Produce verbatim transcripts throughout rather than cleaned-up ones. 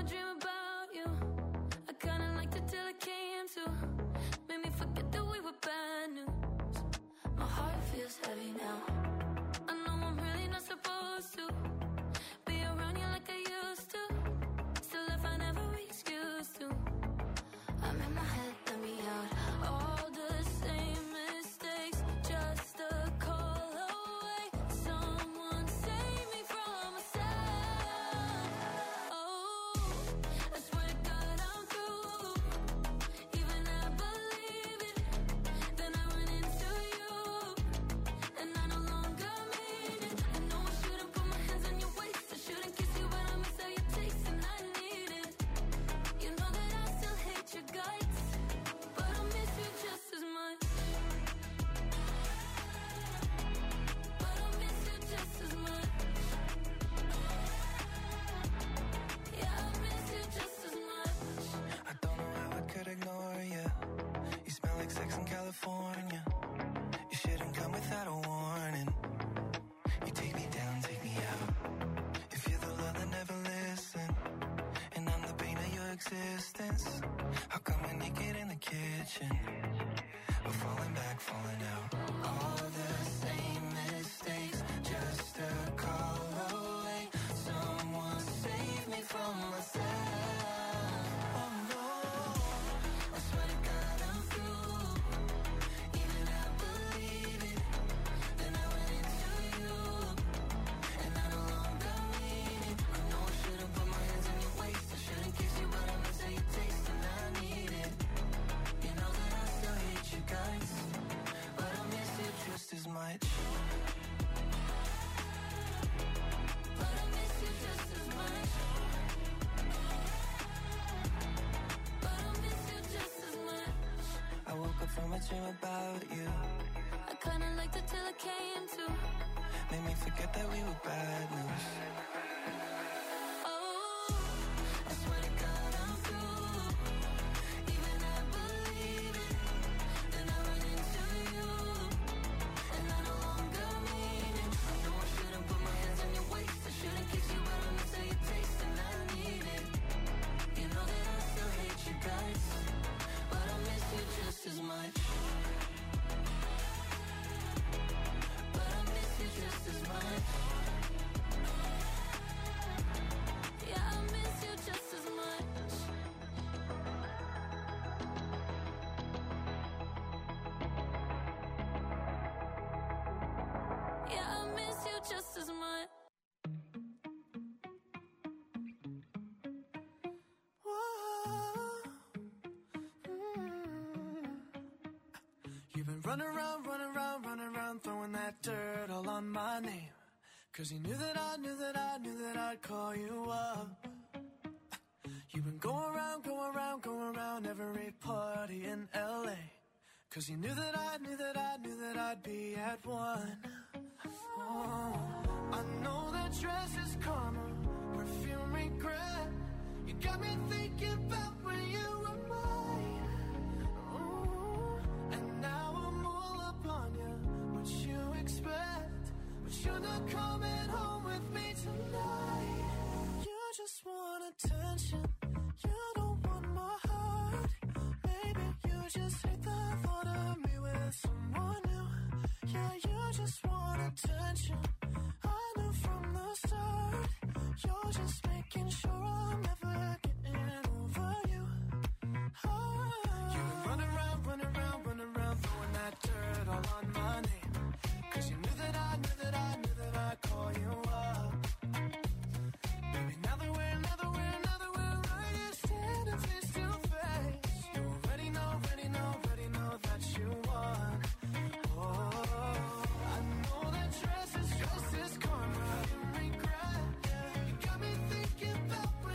I dream about you. I kinda liked it till it came to. Made me forget that we were bad news. My heart feels heavy now. I know I'm really not supposed to be around you like I used to. Still if I never excuse to. I'm in my head, let me out. All the same mistakes, just a call away. Someone save me from myself. Oh, I swear to God I'm through. Even I believe it. Then I run into you, and I no longer mean it. I know I shouldn't put my hands on your waist. I shouldn't kiss you, but I miss how you taste, and I need it. You know that I still hate your guts, but I miss you just as much. But I miss you just as much. Yeah, I miss you just as much. I don't know how I could ignore you. You smell like sex in California. You shouldn't come without a warning. You take me down, take me out. If you're the love that never listened, and I'm the pain of your existence, how come we're naked in the kitchen? We're falling back, falling out. All the same mistakes, just a call away. Someone save me from myself. Oh no, I swear to God I'm through. Even I believe it. Then I went into you, and I no longer mean it. I know I shouldn't put my hands on your waist. I shouldn't kiss you, but I miss how you taste, and I need it. You know that I still hate you guys, but I miss you just as much. But I miss you just as much. But I miss you just as much. I woke up from a dream about you. I kinda liked it till it came to. Made me forget that we were bad news. Oh, I swear to God I'm through. Even I believe it. Then I run into you, and I no longer mean it. I know I shouldn't put my hands on your waist. I shouldn't kiss you, but I miss how you taste, and I need it. You know that I still hate you guys, but I miss you just as much. But I miss you just as much. Yeah, I miss you just as much. Yeah, I miss you just as much. You've been running around, running around, running around, throwing that dirt all on my name. Cause you knew that I knew that I knew that I'd call you up. You've been going around, going around, going around every party in L A. Cause you knew that I knew that I knew that I'd be at one. Oh, I know that dress is karma, perfume regret. You got me thinking about when you were mine. Oh, and now I'm all up on you. What you expect? But you're not coming home with me tonight. You just want attention. You don't want my heart. Maybe you just hate the thought of me with someone new. Yeah, you just want attention. I knew from the start. You're just making sure I'm never getting over you. Oh. You've been running around, running around, running around, throwing that dirt all on my name. Cause you knew that I knew that I knew that I'd call you up. Baby, now that we're, now that we're, now that we're right here standing face to face, you already know, already know, already know that you won. Oh, I know that dress is just as karma. You regret, yeah. You got me thinking about when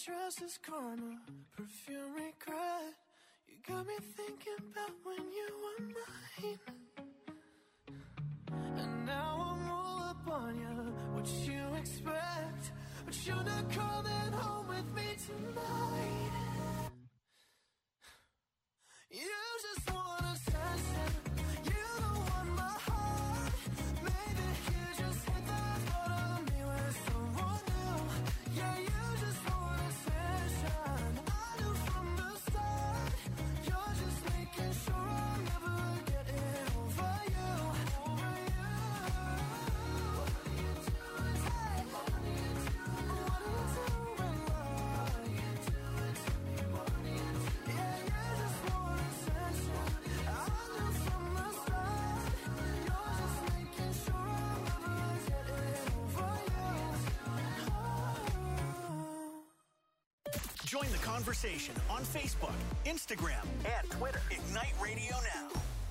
trust is karma, perfume regret. You got me thinking about when you were mine. And now I'm all up on you. What you expect? But you're not coming home with me tonight. You just want attention. You don't want my heart. Maybe you just hit the thought of me with someone new. Yeah, you just want attention. I knew from the start. You're just making sure I'm never getting over you. Over you. What are you doing? Hey, what are you doing? What are you doing, love? What are you doing to me? What are you doing? Yeah, you just want attention. I knew from the start. You're just making sure I'm never getting over you. Oh. Join the conversation on Facebook, Instagram, and Twitter. Ignite Radio Now.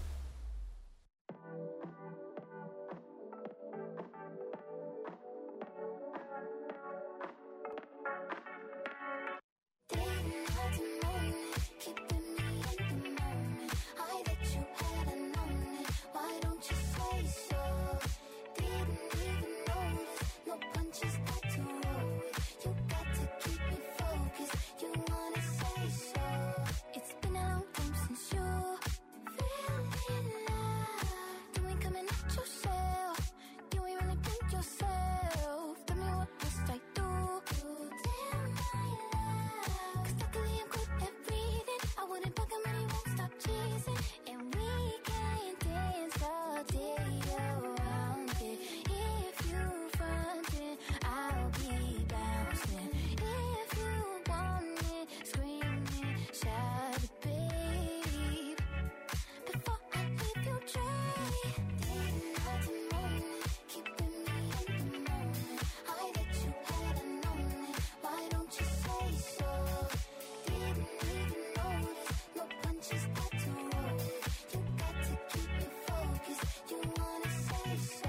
Didn't have to moan it, keeping me in the moment. I bet you hadn't known it. Why don't you say so? Didn't even notice. No punches got to roll with. You got to keep me focused. You wanna say so? It's been a long time since you fell in love. You ain't coming at yourself. You ain't really been yourself. Tell me what must I do? Tell my love. Cause luckily I'm good at reading. I wouldn't bug him and he won't stop teasing. And we can dance all day around it. If you frontin', I'll be bouncing. If you want it, screaming, shout it, babe. Before I leave you dry, didn't have to moan it, keeping me in the moment. I bet you hadn't known it. Why don't you say so? Didn't even notice. No punches got to roll with. You got to keep me focused. You wanna say so?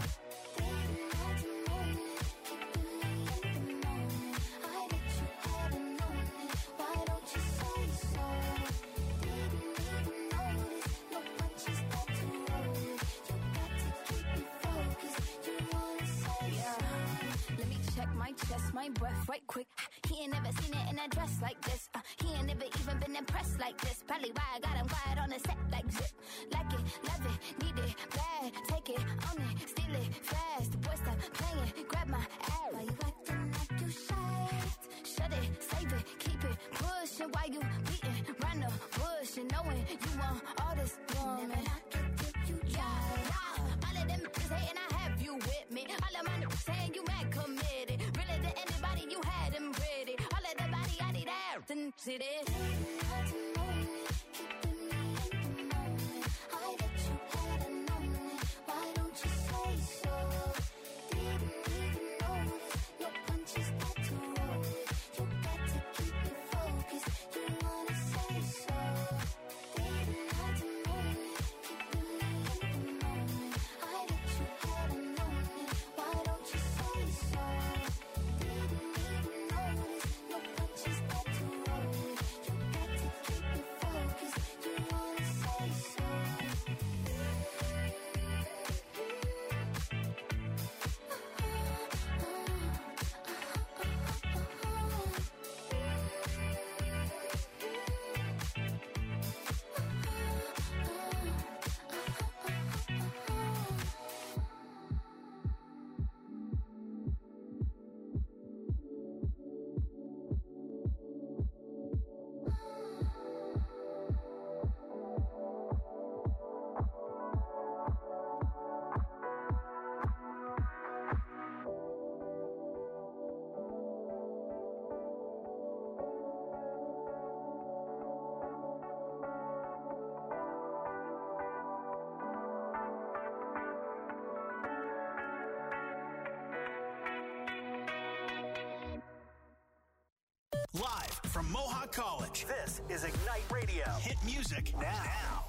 Didn't have to moan it, keeping me in the moment. I bet you hadn't known it. Why don't you say so? Didn't even notice. No punches got to roll with. You got to keep me focused. You wanna say so? Let me check my chest, my breath right quick. He ain't never seen it in a dress like this. Uh, he ain't never even been impressed like this. Probably why I got him quiet on the set like zip. Like it, love it, need it, bad. Take it, own it, steal it, fast. The boy stop playing, grab my ass. Why you acting like you shy? Shut it, save it, keep it pushing. Why you beating round the bush and knowing you want all this woman? Never knock it till you try. Yeah, all of them bitches hating, I have you with me. All of my niggas saying you mad committed. Really to anybody, you had them pretty. All of the body, I need ass and city. Didn't have to moan it, keeping me in the moment. I bet you hadn't known it. Why don't you say so? Didn't even notice. No punches got to roll with. You got to keep me focused. You wanna say so? Didn't have to moan it, keeping me in the moment. I bet you hadn't known it. Why don't you say so? Didn't even notice. No punches got to roll with. You got to keep me focused. You wanna say so? Live from Mohawk College, this is Ignite Radio. Hit music now. now.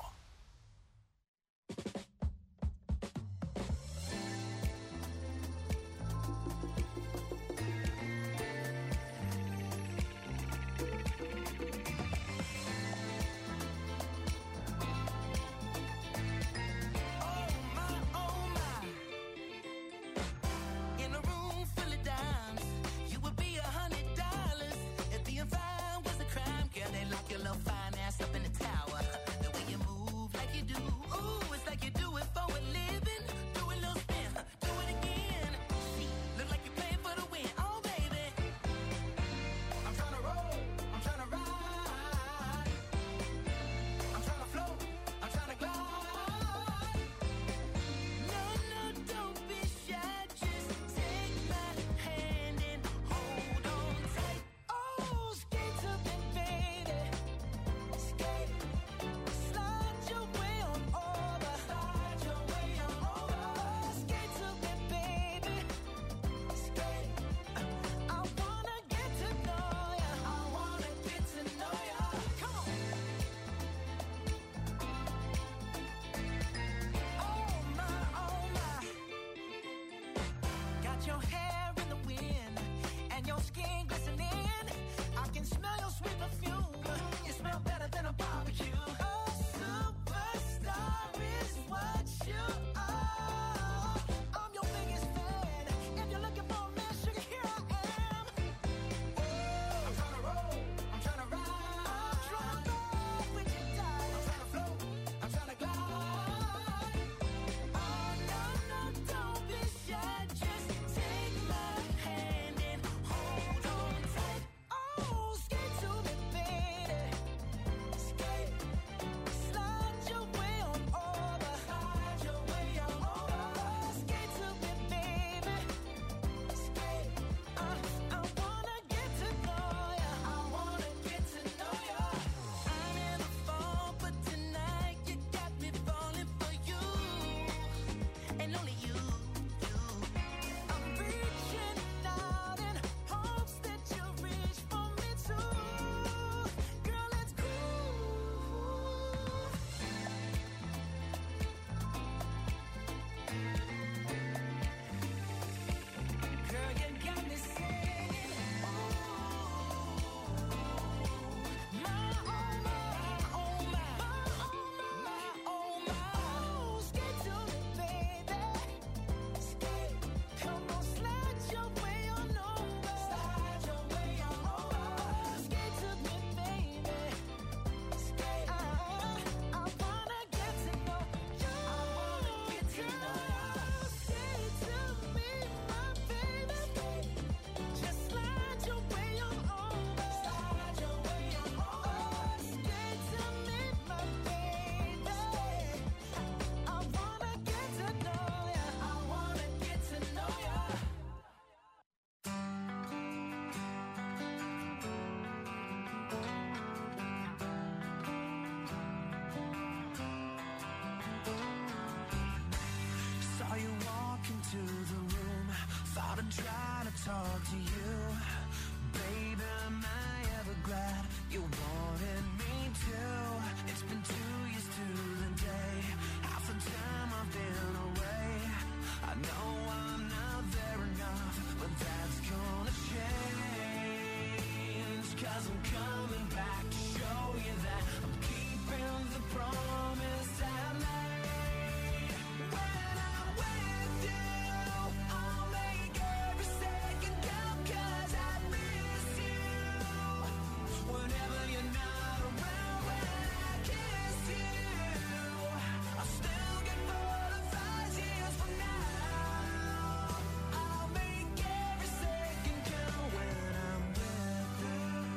'cause I'm coming back to show you that I'm keeping the promise I made. When I'm with you, I'll make every second count 'cause I miss you. Whenever you're not around, when I kiss you, I'll still get butterflies years from now. I'll make every second count when I'm with you.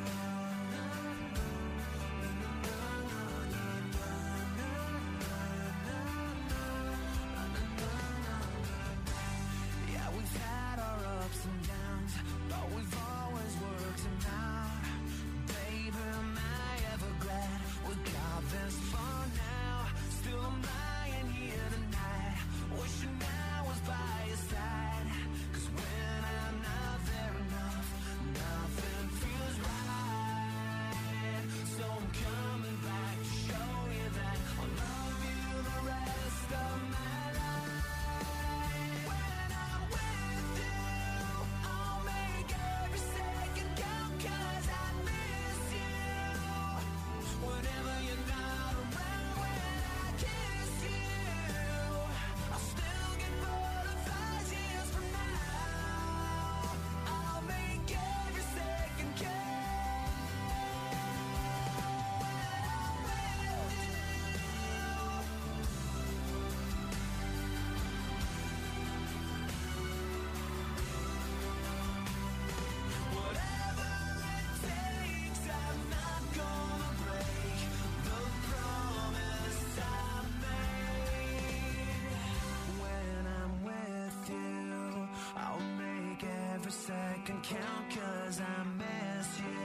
Yeah, we've had our ups and downs, but we've always worked them out. Baby, am I ever glad we got this far now? Still I'm lying here tonight, wishing I was by your side. 'Cause when I'm not there enough, nothing feels right. So I'm coming back to show you that I'll love you the rest of my life. When I'm with you, I'll make every second count 'cause I miss you. Whenever you're not around, when I kiss you, I'll still get butterflies years from now. I'll make every second count when I'm with you. Whatever it takes, I'm not gonna break the promise I made. When I'm with you, I'll make every second count 'cause I miss you.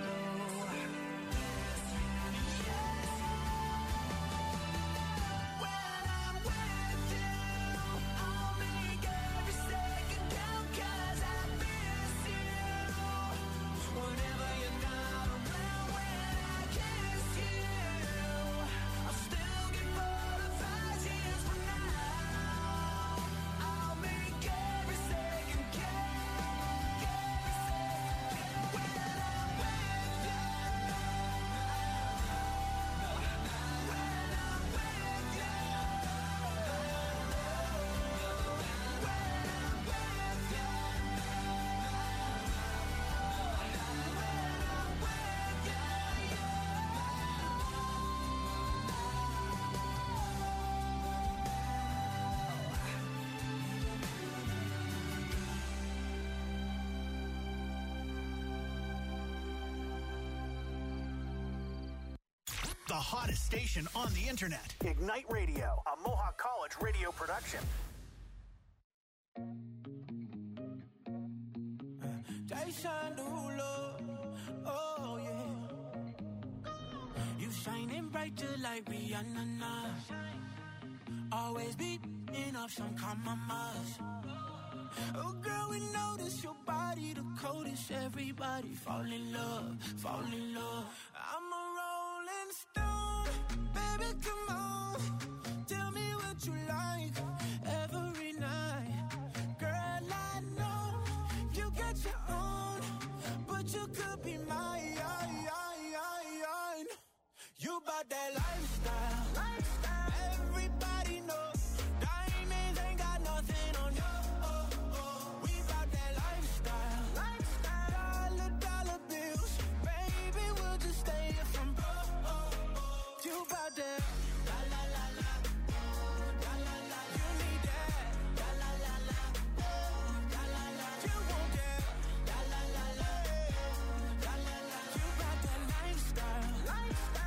When I'm with you, I'll make every second count 'cause I miss you. Whenever you're not around, when I kiss you, I'll still get butterflies years from now. I'll make every second count, every second count. When I'm with you, when I'm with you, when I'm with you. The hottest station on the internet. Ignite Radio, a Mohawk College radio production. Jason Derulo, oh yeah. You shining bright just like Rihanna now. Always beating up some compromise. Oh girl, we notice your body the coldest. Everybody fall in love, fall in love. I'm a rolling stone, baby, come on. Tell me what you like every night. Girl, I know you got your own, but you could be mine. You bout that lifestyle, lifestyle. Everybody knows diamonds ain't got nothing on you. Oh, oh. We bout that lifestyle, lifestyle. Dollar, dollar bills, baby, we'll just stay here from broke. Oh, oh. You bout that la la la la, la la la. You need that la la la la, la la la. You want that la la la la, la la la. You bout that lifestyle, lifestyle.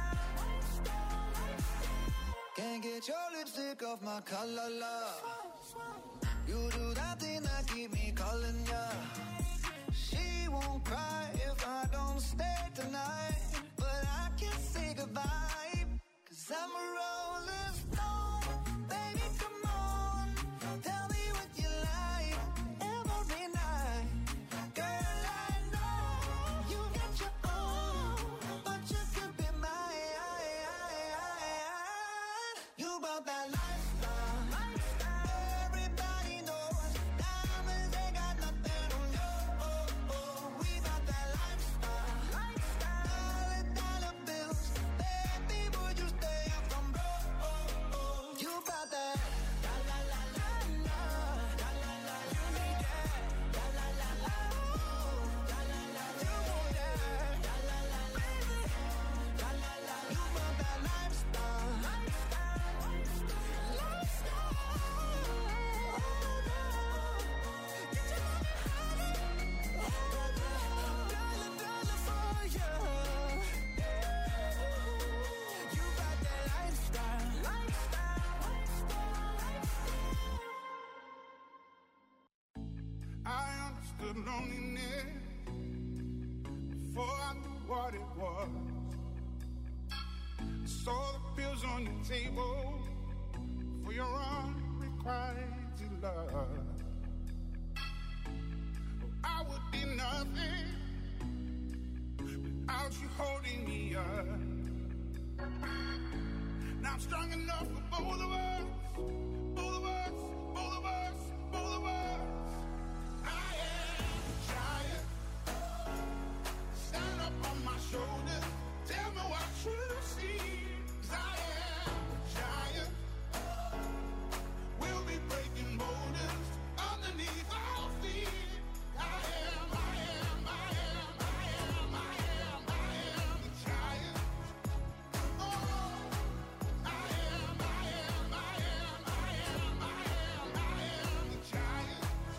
Can't get your lipstick off my collar, love. You do that thing that keep me calling ya. She won't cry if I don't stay tonight, but I can't say goodbye, 'cause I'm a rolling stone. Baby, come on, tell me what you like every night. Girl, I know you got your own, but you could be mine. You bout that lifestyle, lifestyle. Everybody knows diamonds ain't got nothing on you. Oh, oh. We bout that lifestyle, lifestyle. the loneliness before I knew what it was. I saw the pills on your table for your unrequited love. Oh, I would be nothing without you holding me up. Now I'm strong enough for both of us, both of us, both of us, both of us. I am a giant. Stand up on my shoulders. Tell me what you see. 'Cause I am a giant. We'll be breaking boulders underneath our feet. I am, I am, I am, I am, I am, I am a giant. Oh, I am, I am, I am, I am, I am, I am a giant.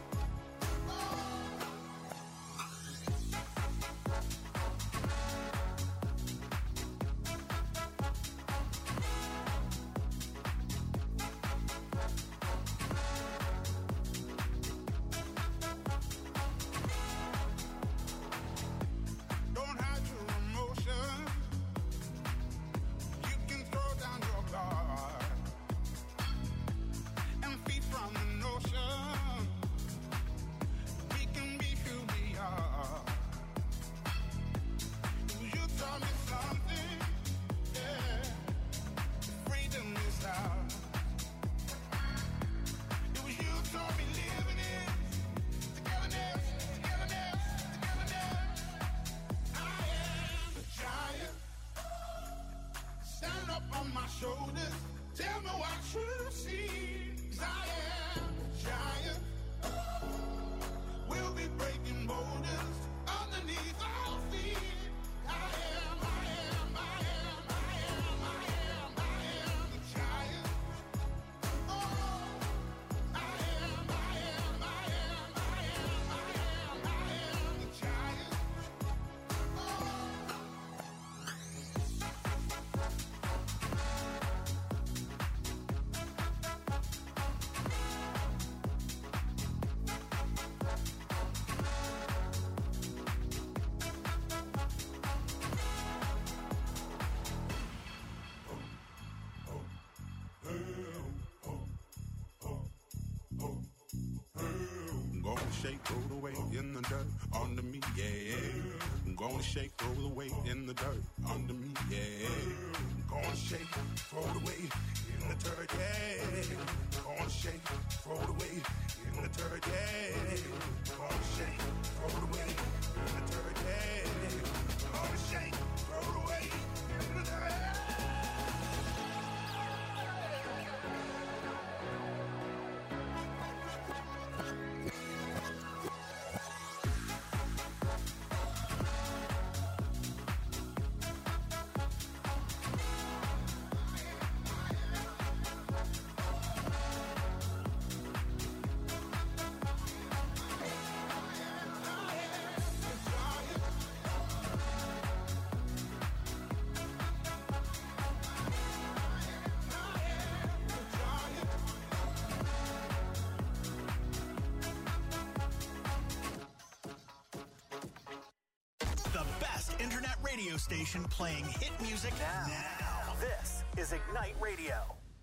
Don't hide your emotion. You can throw down your guard and feed from the notion. We can be who we are. You taught me something, yeah. Freedom is ours. It was you taught me living it. Togetherness, togetherness, togetherness. I am a giant. Stand up on my shoulders. Tell me what you see. 'Cause I am a giant. We'll be breaking boulders underneath our feet. I am, I am, I am, I am, I am, I am a giant. Oh, I am, I am, I am, I am, I am, I am a giant. I'm gonna shake, roll away in the dirt under me, yeah. I'm gonna shake, roll away in the dirt under me, yeah. I'm gonna shake, throw it away in the dirt, yeah. Gonna shake, throw it away in the dirt, yeah. Gonna shake, throw it away in the dirt, yeah. Gonna shake, throw it away in the dirt. Internet radio station playing hit music now. now. This is Ignite Radio.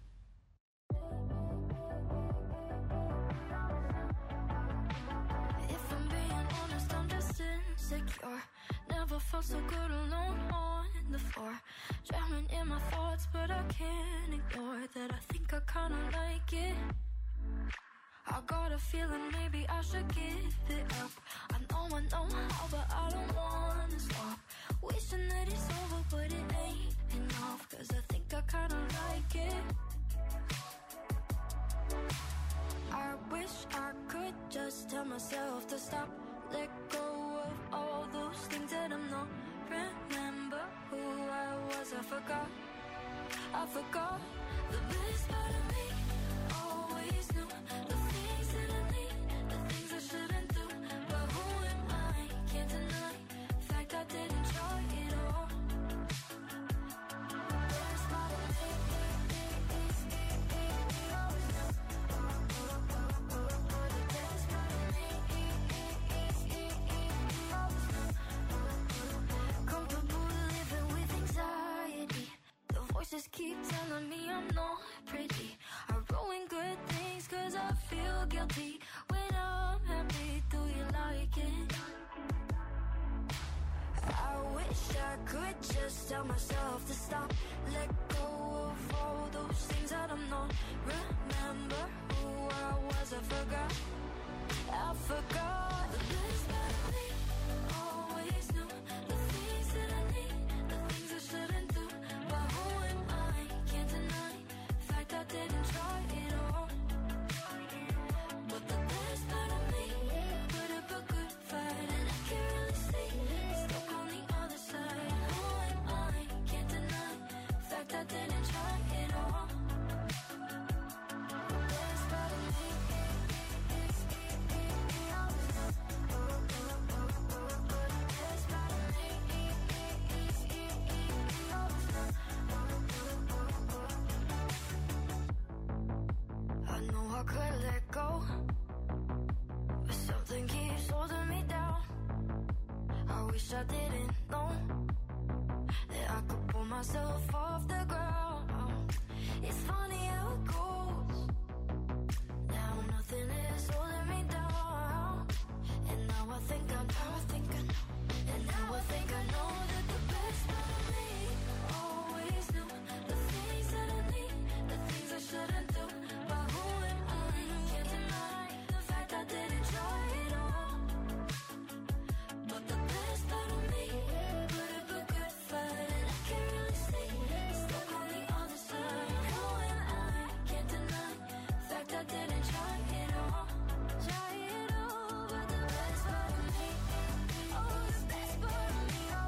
If I'm being honest, I'm just insecure. Never felt so good alone on the floor. Drowning in my thoughts, but I can't ignore that I think I kinda like it. I got a feeling maybe I should give it up. I know I know how, but I don't wanna stop. Wishing that it's over, but it ain't enough. 'Cause I think I kinda like it. I wish I could just tell myself to stop. Let go of all those things that I'm not. Remember who I was, I forgot. I forgot the best part of me. Always knew the things that I need, the things I shouldn't do. But who am I? Can't deny the fact I didn't try it all. Best part of me is always know. The best part of me is could've let go, but something keeps holding me down. I wish I didn't know that I could pull myself off the ground. It's funny how it goes. Now nothing is holding me down, and now I think I know, I think I know, and now I think I know that the best part of me always knew the things that I need, the things I shouldn't do. But who am I? Can't deny the fact I didn't try it all. But the best part of me put up a good fight, and I can't really see it's stuck on the other side. Who am I? Can't deny the fact I didn't try it all. Try it all, but the best part of me, oh, the best part of me, oh,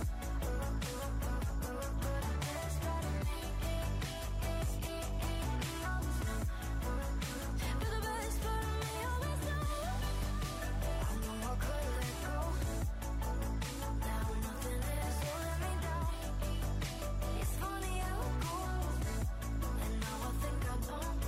the best part of me, but the best part of me always knows. I know I could've let go. Now nothing is holding me down. It's funny how it goes, and now I think I don't.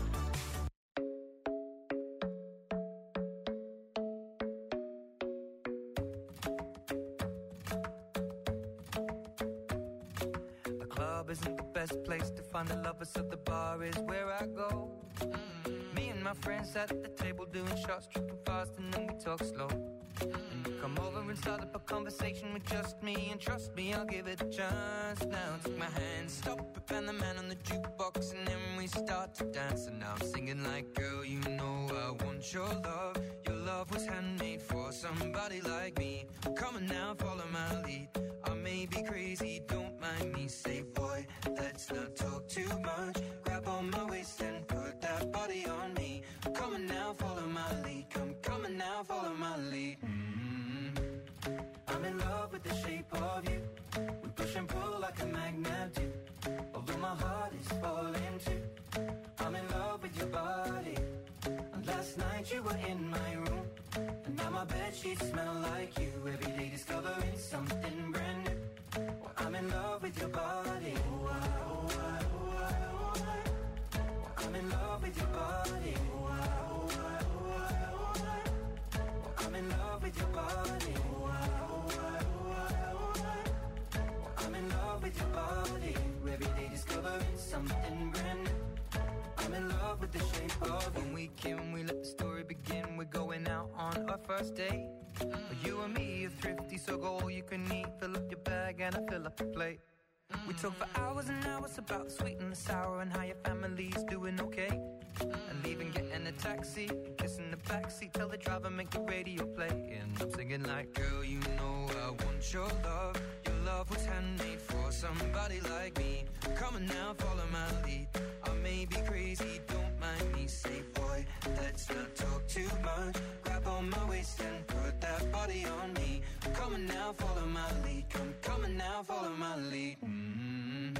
The club isn't the best place to find the lovers, so the bar is where I go. Mm. Me and my friends sat at the table doing shots, tripping fast, and then we talk slow. Mm. Come over and start up a conversation with just me, and trust me, I'll give it a chance. Now take my hand, stop it, and the man on the jukebox, and then we start to dance. And now I'm singing like, girl, you know I want your love. Your love was handmade for somebody like me. Come on now, follow my lead. I may be crazy, don't mind me. Say, boy, let's not talk too much. Grab on my waist and put that body on me. Come on now, follow my lead. Come, come on now, follow my lead. Mm-hmm. I'm in love with the shape of you. We push and pull like a magnet do. Although my heart is falling too. I'm in love with your body. And last night you were in my room, and now my bedsheets smell like you. Every day discovering something brand new. Well, I'm in love with your body. Oh, I, oh, I, oh, I, oh, I. Well, I'm in love with your body. Oh, I, oh, I, oh, I, oh, I. Well, I'm in love with your body. Oh, I, oh, I, oh, I, oh, I. Well, I'm in love with your body. Every day discovering something brand new. I'm in love with the shape of you. When we came, we let the story begin. We're going out on our first date. Mm. You and me are thrifty, so go all you can eat. Fill up your bag and I fill up the plate. Mm. We talk for hours and hours about the sweet and the sour, and how your family's doing okay. Mm. And leaving, getting a taxi, kissing the backseat, tell the driver make the radio play. And I'm singing like, girl, you know I want your love. Your love was handmade for somebody like me. Come on now, follow my lead. I may be crazy, don't mind me. Say, boy, let's not talk too much. Grab on my waist and put that body on me. Come on now, follow my lead. Come, come on now, follow my lead. Mm-hmm.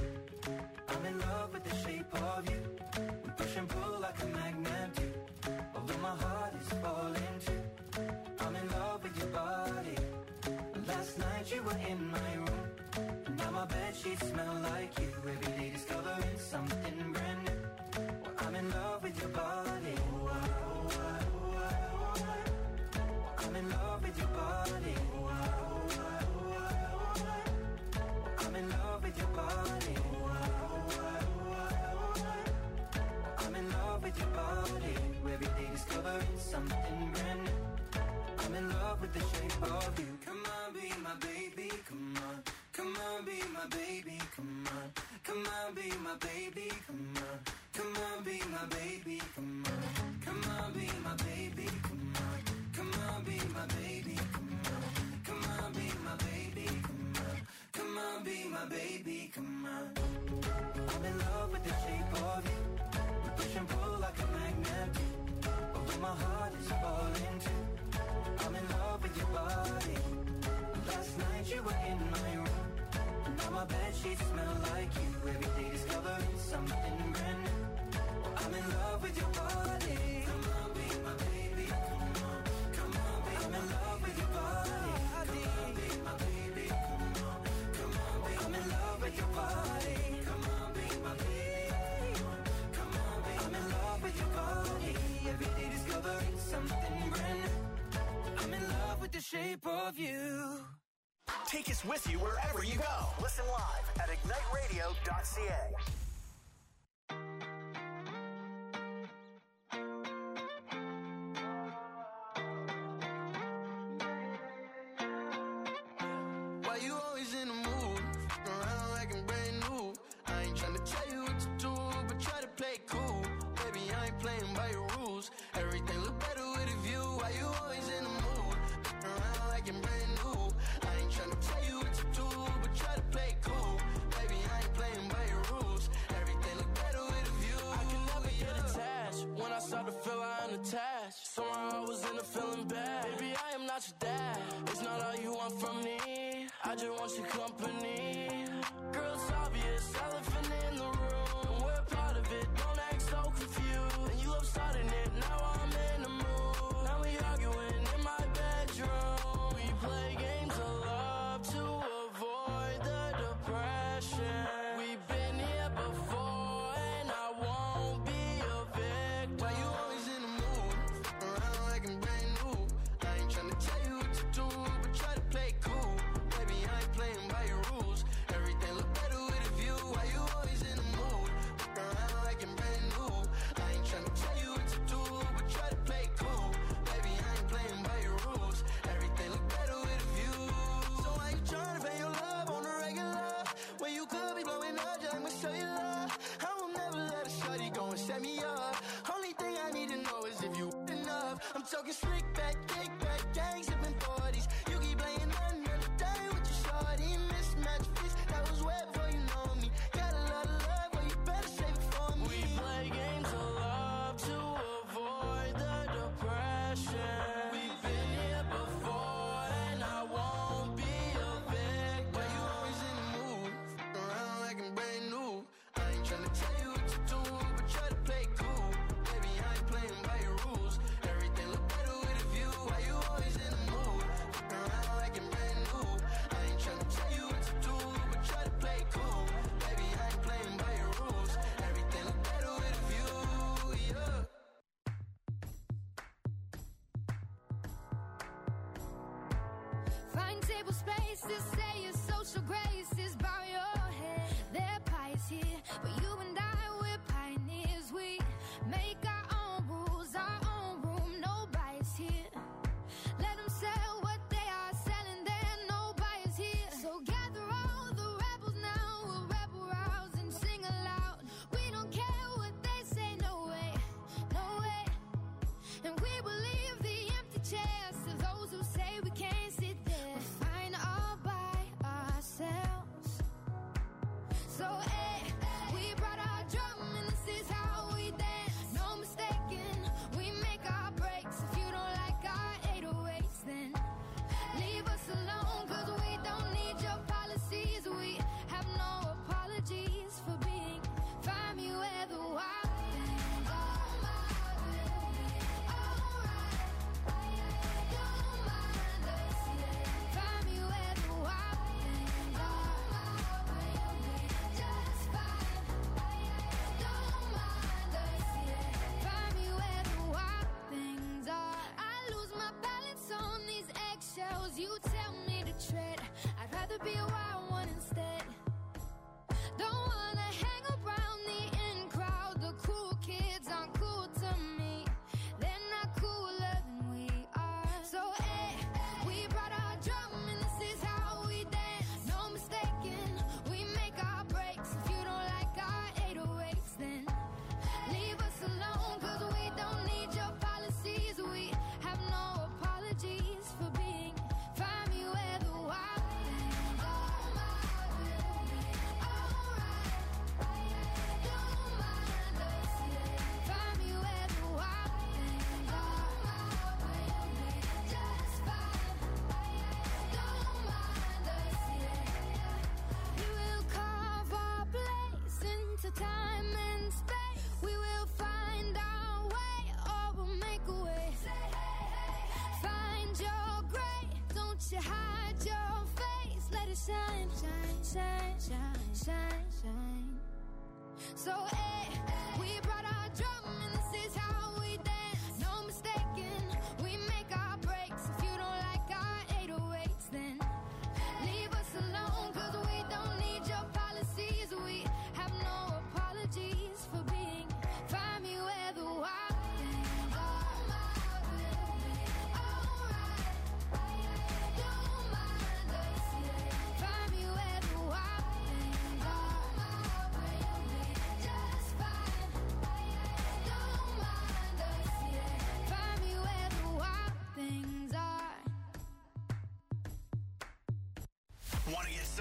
I'm in love with the shape of you. We push and pull like a magnet do. Although my heart is falling too. I'm in love with your body. Last night you were in my room, and now my bedsheets smell like you. Every day discovering something brand new. Well, I'm in love with your body. Oh, I, oh, I, oh, I, oh, I. Well, I'm in love with your body. Oh, I, oh, I, oh, I, oh, I. Well, I'm in love with your body. Oh, I, oh, I, oh, I, oh, I. Well, I'm in love with your body. Every day discovering something brand new. I'm in love with the shape of you. Come on, be my baby, come on. Come on, be my baby, come on. Come on, be my baby, come on. Come on, be my baby, come on. Come on, be my baby, come on. Come on, be my baby, come on. Come on, be my baby, come on. Come on, be my baby, come on. I'm in love with the shape of you. We push and pull like a magnet do. Although my heart is falling too. I'm in love with your body. Last night you were in my room, and now my bedsheets smell like you. Every day discovering something brand new. Well, I'm in love with your body. Come on, be my baby. Come on, come on, be. I'm in love with your body. Come on, be my baby. Come on, come on, be. I'm in love with your body. Come on, be my baby. Come on, come on, be. I'm in love with your body. Every day pay-per-view. Take us with you wherever you go. Listen live at ignite radio dot c a. Why you always in the mood? Around like I'm brand new. I ain't tryna tell you what to do, but try to play cool. Baby, I ain't playing by your rules. Everything look better with a view. Why you always in the mood? Around like I'm brand new. I ain't tryna tell you what to do, but try to play cool. Baby, I ain't playing by your rules. Everything look better with a view. I can never get attached. When I start to feel I'm attached, somehow I was in a feeling bad. Baby, I am not your dad. It's not all you want from me. I just want your company. Girl, it's obvious, elephant in the room. We're part of it, don't act so confused. And you love starting it, now I'm in the mood. Now we arguing in my bedroom. We play games of love to avoid the depression. We've been here before and I won't be a victim. Why you always in the mood? Around like I'm brand new. I ain't tryna tell you what to do, but try to play cool. Baby, I ain't playing by your rules. Everything look better with a view. Why you always in the mood? Around like I'm brand new. I ain't tryna tell you what to do, but try to play cool. Baby, I ain't playing by your rules. Everything look better with a view. So why you tryna pay your love on the regular? When you could be blowing up, just I'ma show you love. I will never let a shorty go and set me up. Only thing I need to know is if you enough. I'm talking slick back, kick back, gang sipping forties. You keep playing another day with your shorty. Mismatch fist, that was wet before you know me. Got a lot of love, but you better save it for me. We play games of love to avoid the depression. We've been here before and I won't be a victim. Why you always in the mood? Around like I'm brand new. I ain't tryna tell you what to do, but try to play cool. Baby, I ain't playing by your rules. Everything look better with a view. Why you always in the mood? Around like I'm brand new. I ain't tryna tell you what to do, but try to play cool. Baby, I ain't playing by your rules. Everything look better with a view, yeah. Find table spaces, say your social graces, bow your head. Their pie is here, but you and I, we're pioneers. We make our own rules, our own room, no bias here. Let them sell what they are selling there, no bias here. So gather all the rebels now, we'll rebel rouse and sing aloud. We don't care what they say, no way, no way. And we will leave the empty chairs to those who say we can't sit there. We're fine all by ourselves. So, eh, we brought our drum and this is how we dance. No mistaking, we make our breaks. If you don't like our eight oh eights, then leave us alone, cause we don't need your policies. We have no apologies for being. Find me where the wild things are. Don't mind us, yeah. Find me where the wild things are. Just fine. Don't mind us, yeah. Find me where the wild things are. I lose my balance on these eggshells. You tell me to tread. I'd rather be a wild one instead. Don't wanna hang around the in crowd. The cool kids aren't cool to me. They're not cooler than we are. So, eh, we brought our drum and this is how we dance. No mistaking, we make our breaks. If you don't like our eight oh eights, then leave us alone, cause we don't need your policies. We have no apologies for being. Find me where the wild things are. Don't mind us, yeah. Find me where the wild things are. Just fine. Don't mind us, yeah. We will carve our place into time and space. We will find our way, or we'll make a way. Find your gray, don't you hide your face. Let it shine, shine, shine, shine, shine, shine. So, eh, we brought our drum and this is how we dance. No mistaking, we make our breaks. If you don't like our eight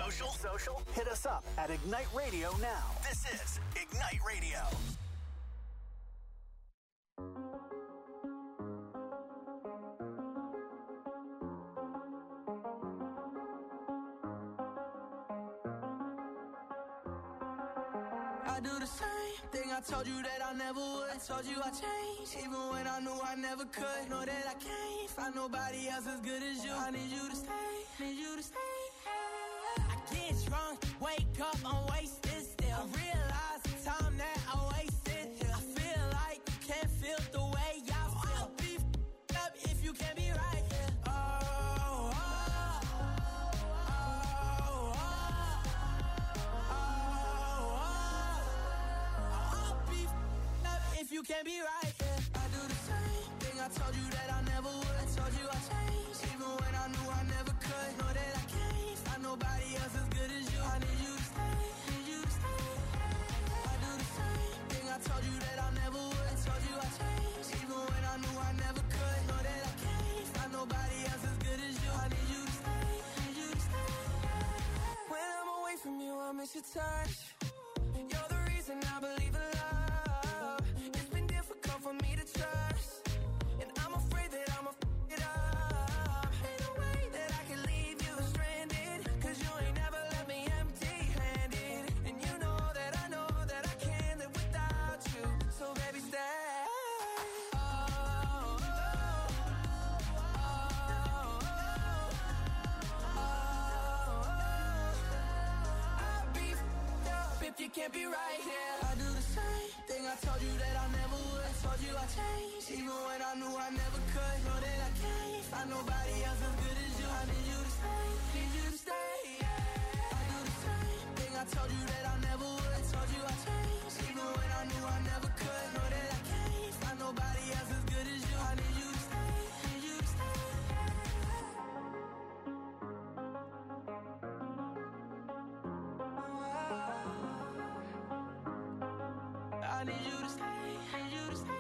social? Social? Hit us up at Ignite Radio now. This is Ignite Radio. I do the same thing I told you that I never would. I told you I changed, even when I knew I never could. Know that I can't find nobody else as good as you. I need you to stay, need you to stay. I get drunk, wake up, I'm wasted still. I realize the time that I wasted here. I feel like you can't feel the way I feel. I'll be f***ed up if you can't be right here. Oh, oh, oh, oh, oh, oh. If you can't be right, yeah. I do the same thing I told you that I never would. I told you I changed, even when I knew I never could. Know that I can't find nobody else as good as you. I need you to stay, need you to stay. I do the same thing I told you that I never would. I told you I changed, even when I knew I never could. Know that I can't find nobody else as good as you. I need you to stay, need you to stay. When I'm away from you, I miss your touch. You're the reason I believe in love. For me to trust, and I'm afraid that I'ma f*** it up. Ain't no way that I can leave you stranded, cause you ain't never left me empty-handed. And you know that I know that I can't live without you. So baby, stay. Oh, oh, oh, oh, oh. I'll be f***ed up if you can't be right here. I do the same thing I told you that I never would. I told you I changed, even when I knew I never could. Know that I can't find nobody else as good as you. I need you to stay, need you to stay. I do the same thing I told you that I never would. I told you I changed, even when I knew I never could. Know that I can't find nobody else as good as you. I need you to stay, need you to stay. I need you to stay, need you to stay.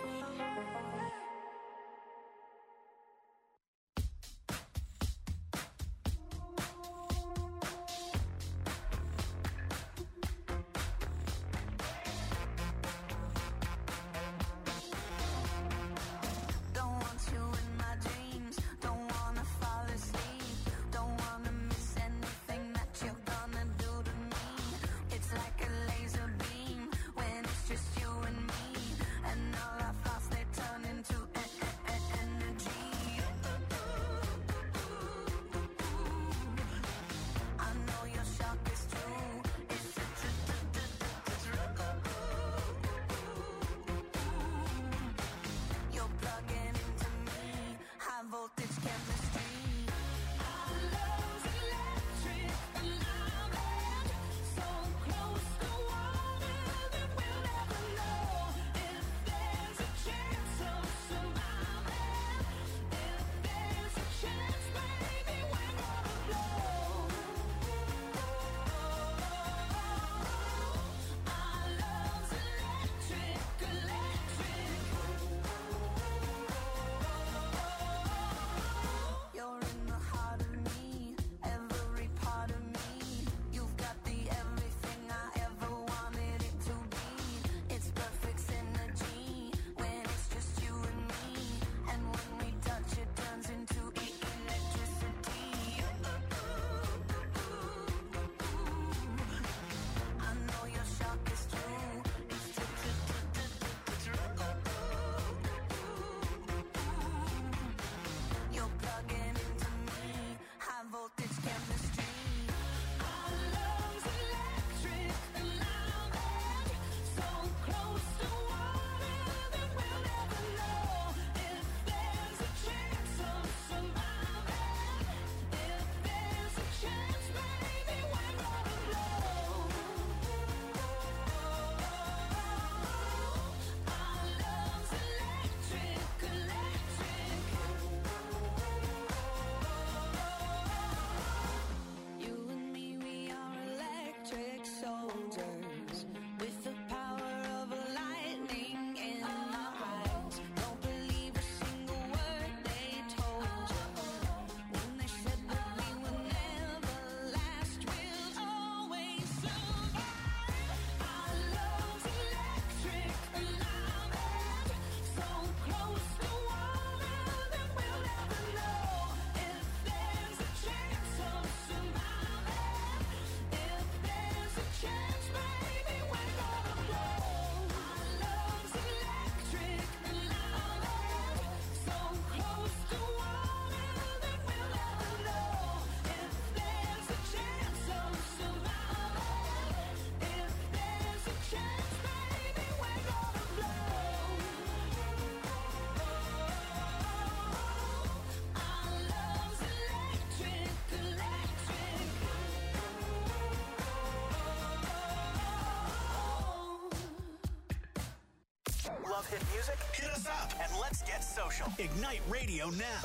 Love hit music? Hit us up and let's get social. Ignite Radio now.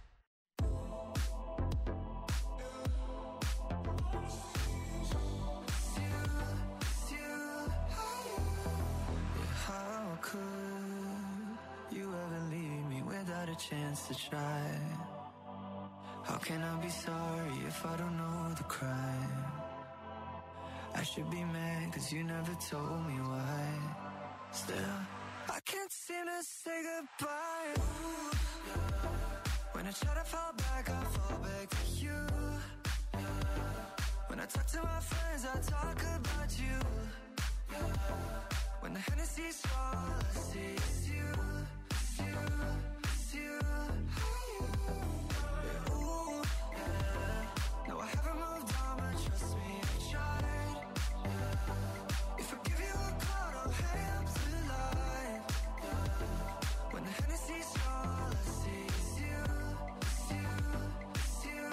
How could you ever leave me without a chance to try? How can I be sorry if I don't know the crime? I should be mad cause you never told me why. Still, I can't seem to say goodbye. Ooh, yeah. When I try to fall back, I fall back to you. Yeah. When I talk to my friends, I talk about you. Yeah. When the Hennessy's all I see is you, it's you, it's you. Yeah, ooh, yeah. No, I haven't moved on, but trust me, I tried. Yeah. If I give you a call, don't hang up the line. Yeah. When the Hennessy's all I see is you, it's you, it's you.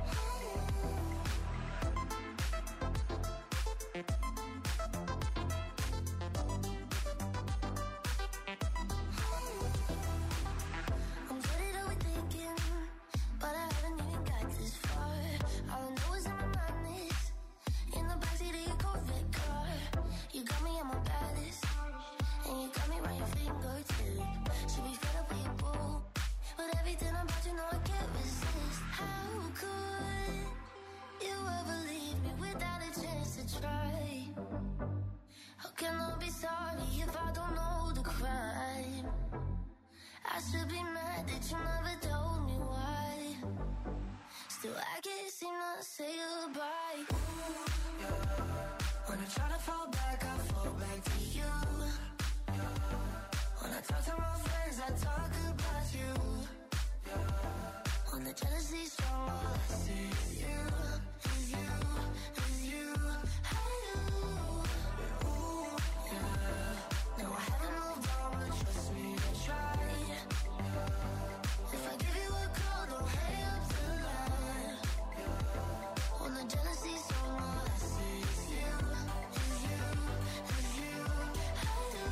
Say goodbye. Ooh, yeah. When I try to fall back, I fall back to you. Yeah. When I talk to my friends, I talk about you. Yeah. When the jealousy's strong, all I see is you, is you, is you. I do. Yeah. Ooh, yeah. No, I haven't moved on, but trust me, I tried. Yeah. If I give you a call, don't hang up the line. When the jealousy's on, all I see is you, is you, is you. I do.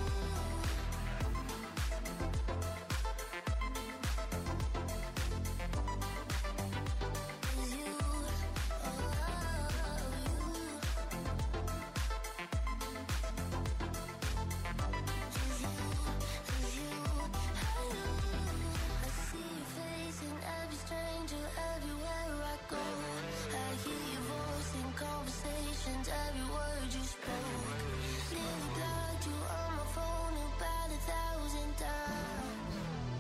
Is you, oh, you. Is you, is you. I do. I see your face in every stranger, everywhere I go. I hear your voice in conversations, every word you spoke. Nearly blocked you on my phone about a thousand times.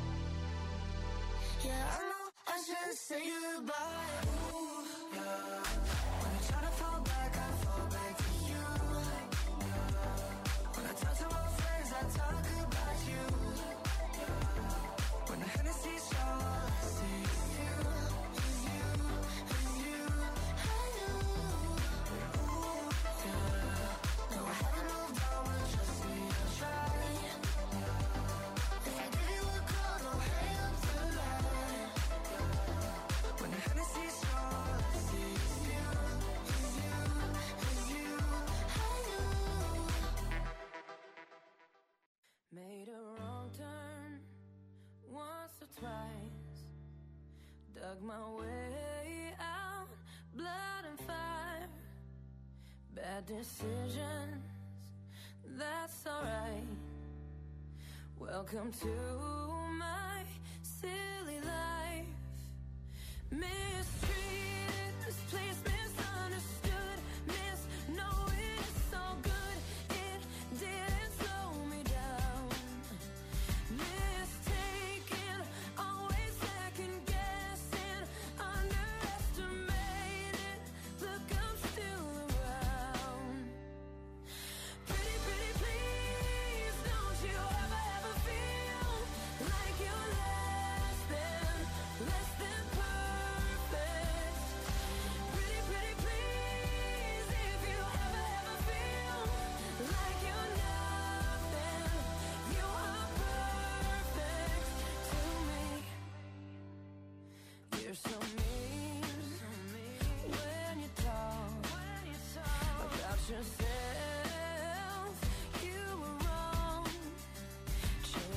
Yeah, I know I should say goodbye. Ooh, yeah. When I try to fall back, I fall back to you. Yeah. When I talk to my friends, I talk about you. Yeah. When the Hennessy's strong, all I see is you, is you, is you. I do. Ooh, yeah. No, I haven't moved on, but trust me, I tried. If I give you a call, don't hang up the line. When the Hennessy's strong, all I see is you, is you, is you. I do. Made a wrong turn once or twice. Dug my way out, blood and fire. Bad decisions, that's alright. Welcome to my silly life. Mistreated, this place misunderstood. Miss knowing it's so good, it didn't slow me down. Mistaken, always second guessing, underestimated. Look, I'm still around. Pretty, pretty, please, don't you ever, ever feel like you're less than, less than perfect. Pretty, pretty, please, if you ever, ever feel like you're nothing, you are perfect to me. You're so mean when you talk about yourself. You were wrong.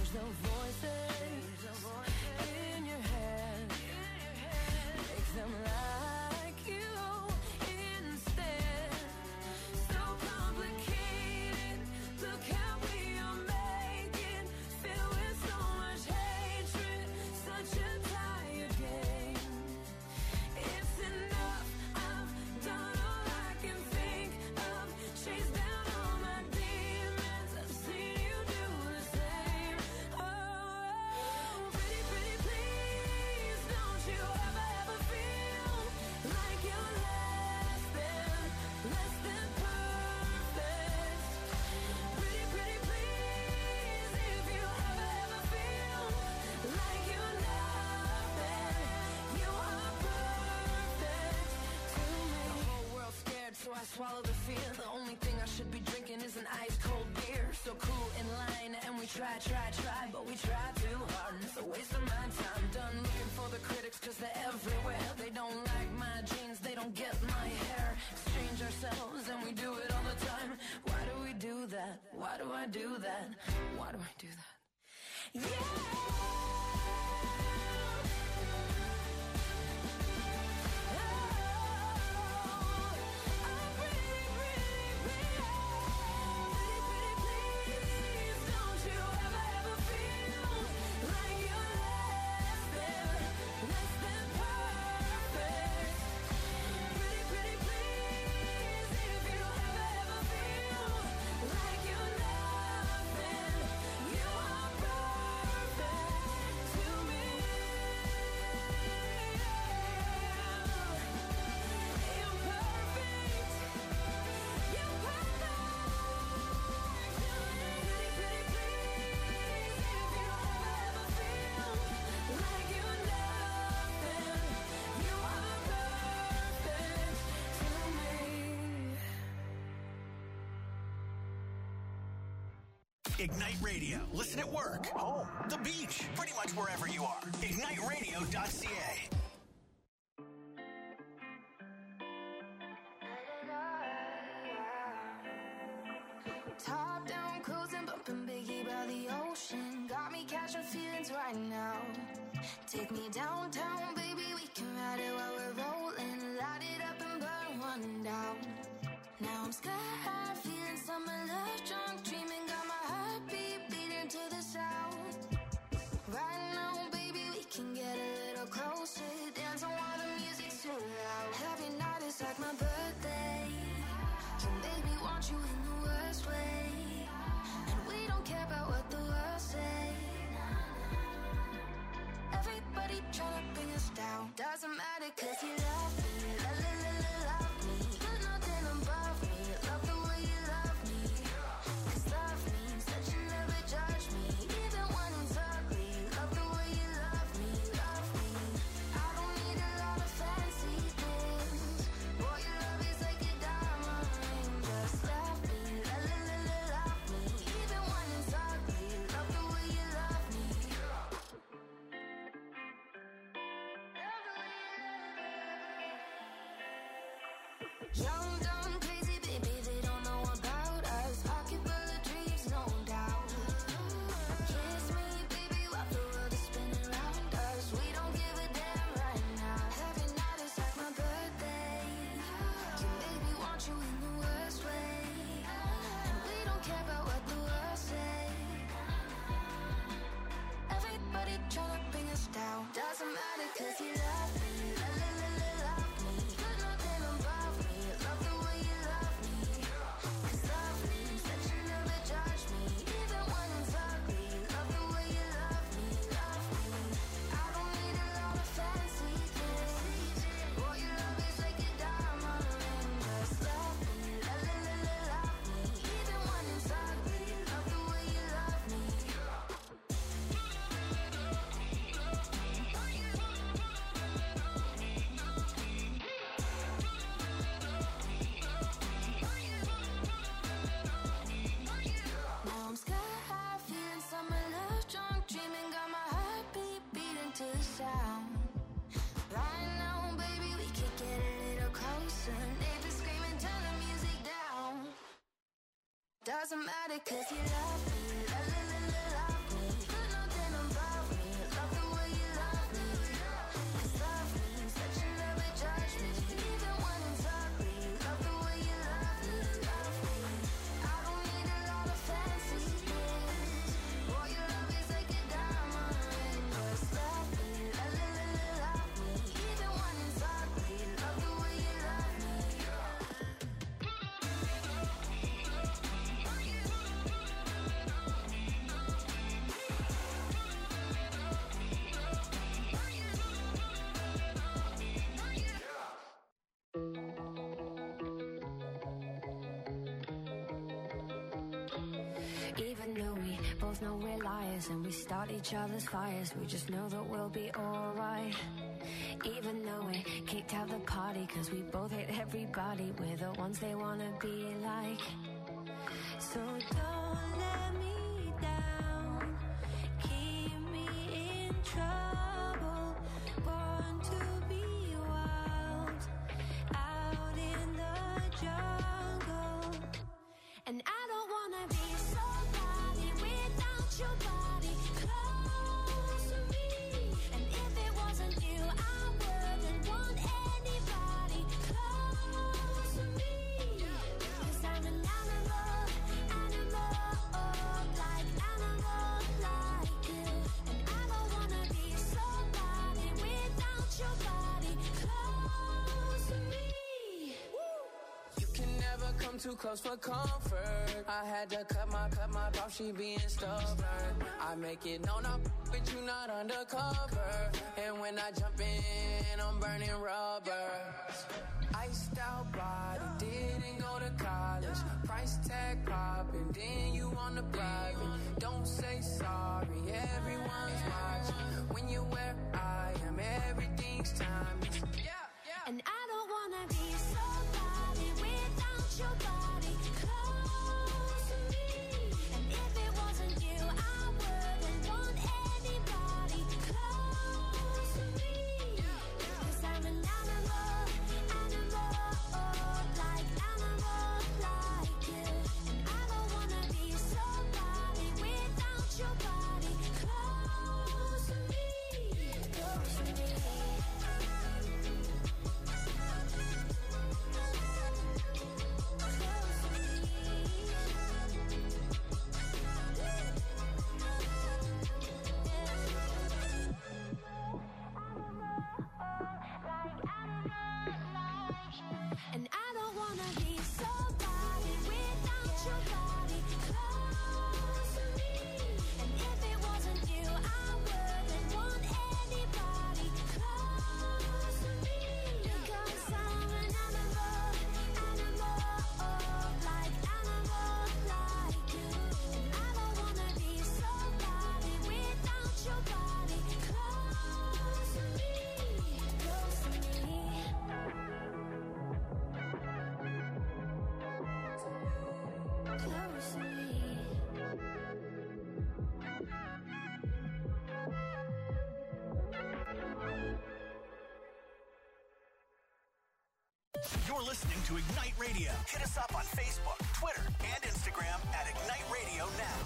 fear. The only thing I should be drinking is an ice cold beer. So cool in line, and we try, try, try, but we try too hard, and it's a waste of my time. Done looking for the critics, cause they're everywhere. They don't like my jeans, they don't get my hair. Exchange ourselves, and we do it all the time. Why do we do that? Why do I do that? Why do I do that? Yeah! Ignite Radio. Listen at work, home, the beach, pretty much wherever you are. ignite radio dot c a. Top down, cruising, bumping Biggie by the ocean. Got me catching feelings right now. Take me downtown, baby, we can ride it while we're rolling. Light it up and burn one down. Now I'm sky high, feeling summer love, drunk, dreaming, got my heartbeat beating to the sound. Right now, baby, we can get a little closer, dance on while the music's too loud. Every night is like my birthday, can baby want you in the worst way, and we don't care about what the world say. Everybody tryna bring us down, doesn't matter cause you love me, la la la la love me. Put nothing above me, love the way you love me. Cause love means that you never judge me, even when it's ugly. Love the way you love me, love me. I don't need a lot of fancy things, boy your love is like a diamond ring. Just love me, la la la la love me, even when it's ugly. Love the way you love me. Young, dumb, crazy, baby, they don't know about us. Pocket full of dreams, no doubt. Kiss me, baby, while the world is spinning around us. We don't give a damn right now. Every night is like my birthday, can baby want you in the worst way, and we don't care about what the world say. Everybody tryna bring us down, doesn't matter cause you love me, la la la la love me. Put nothing above me, love the way you love me. Cause love means that you never judge me, even when it's ugly. Love the way you love me, love me. I don't need a lot of fancy things, boy your love is like a diamond ring. Just love me, la la la la love me, even when it's ugly. Love the way you love me. Now I'm sky high, feeling summer love, drunk, dreaming, got my heartbeat beating to the sound. Right now, baby, we could get a little closer. Neighbors screaming, turn the music down. Doesn't matter cause you love me, la la la la love me. Put nothing above me, love the way you love me. Cause love means that you never judge me, even when it's ugly. Love the way you love me, love me. I don't need a lot of fancy things, boy your love is like a diamond ring. Just love me, la la la la love me, even when it's ugly. Love the way you love me. Even though we both know we're liars and we start each other's fires, we just know that we'll be alright. Even though we kicked out the party cause we both hate everybody, we're the ones they wanna be like. So don't let me down, keep me in trouble, born to be wild, out in the jungle. And I don't wanna be somebody without your body close to me. And if it wasn't you, I wouldn't want anybody close to me. Cause I'm an animal, animal, like animal like you. And I don't wanna be somebody without your body close to me. You can never come too close for comfort. I had to cut my, cut my off, she being stubborn. I make it known I'm but you not undercover. And when I jump in, I'm burning rubber. Iced out body, didn't go to college. Price tag popping, then you on the private. Don't say sorry, everyone's watching. When you're where I am, everything's timeless. And I don't wanna be somebody without your body close to me. And if it wasn't you, I wouldn't want anybody close to me. Cause I'm an animal, animal, like animal like you. And I don't wanna be somebody without your body close to me. Close to me. And I don't wanna be somebody without your body close to me. And if it wasn't you, I wouldn't want anybody close to me. Because I'm an animal, animal, like animal like you. And I don't wanna be somebody without your body close to me. Close to me. Close to me. You're listening to Ignite Radio. Hit us up on Facebook, Twitter, and Instagram at Ignite Radio now.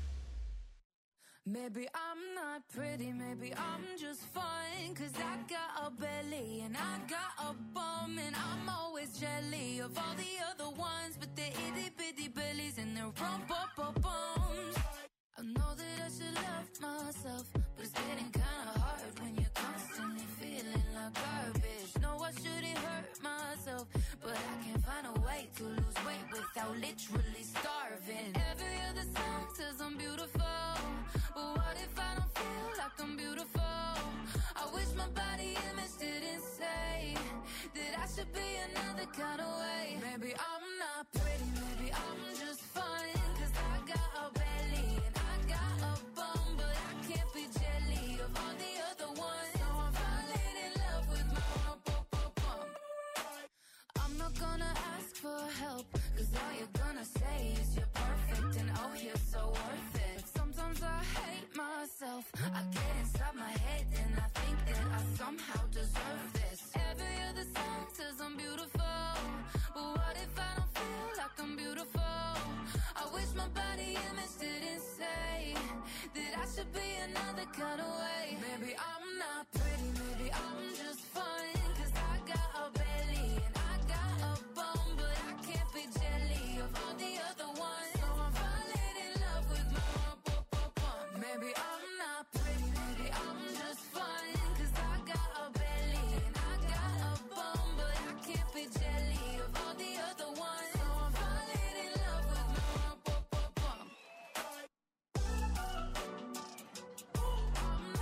Maybe I'm not pretty, maybe I'm just fine. Cause I got a belly and I got a bum. And I'm always jelly of all the other ones. But they're itty bitty bellies and they're rump up up bums. I know that I should love myself, but it's getting kinda hard when you're constantly feeling like garbage. No, I shouldn't hurt myself, but I can't find a way to lose weight without literally starving. Every other song says I'm beautiful, but what if I don't feel like I'm beautiful? I wish my body image didn't say that I should be another kind of way. Maybe I'm not pretty, maybe I'm just fine. Cause I got a belly and I got a bum, but I can't be jelly of all the other ones. So I'm falling in love with my rump, bum, bum, bum. I'm not gonna ask for help, cause all you're gonna say is you're perfect and oh you're so worth it. But sometimes I hate myself, I get inside my head and I think that I somehow deserve this. Every other song says I'm beautiful, but what if I don't feel like I'm beautiful? I wish my body image didn't say that I should be another kind of way. Maybe I'm not pretty, maybe I'm just fine. Cause I got a belly and I got a bum, but I can't be jelly of all the other ones. So I'm falling in love with my rump, bum, bum, bum. Maybe I'm not pretty, maybe I'm just fine. Cause I got a belly and I got a bum, but I can't be jelly of all the other ones. So I'm falling in love with my rump, bum, bum, bum. I'm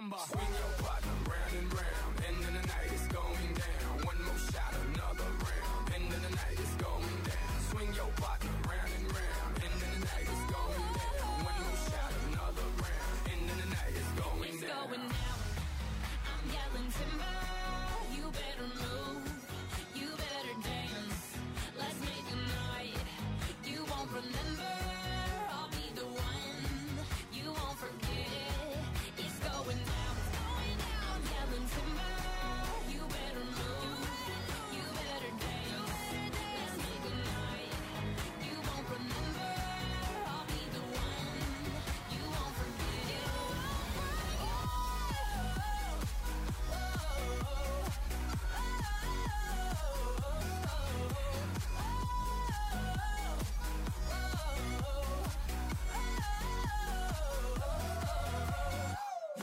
number. Swing your partner round and round.